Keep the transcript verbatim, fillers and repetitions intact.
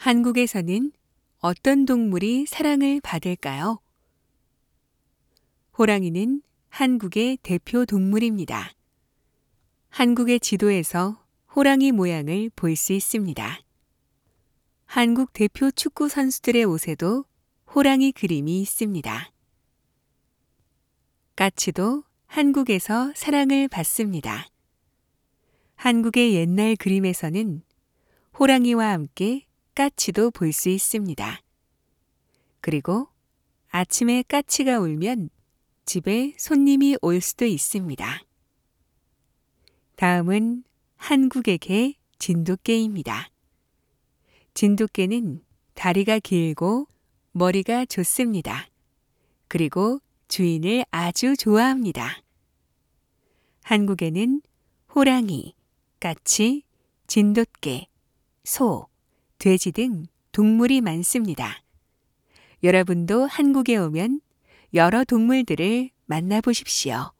한국에서는 어떤 동물이 사랑을 받을까요? 호랑이는 한국의 대표 동물입니다. 한국의 지도에서 호랑이 모양을 볼 수 있습니다. 한국 대표 축구 선수들의 옷에도 호랑이 그림이 있습니다. 까치도 한국에서 사랑을 받습니다. 한국의 옛날 그림에서는 호랑이와 함께 까치도 볼 수 있습니다. 그리고 아침에 까치가 울면 집에 손님이 올 수도 있습니다. 다음은 한국의 개 진돗개입니다. 진돗개는 다리가 길고 머리가 좋습니다. 그리고 주인을 아주 좋아합니다. 한국에는 호랑이, 까치, 진돗개, 소, 돼지 등 동물이 많습니다. 여러분도 한국에 오면 여러 동물들을 만나보십시오.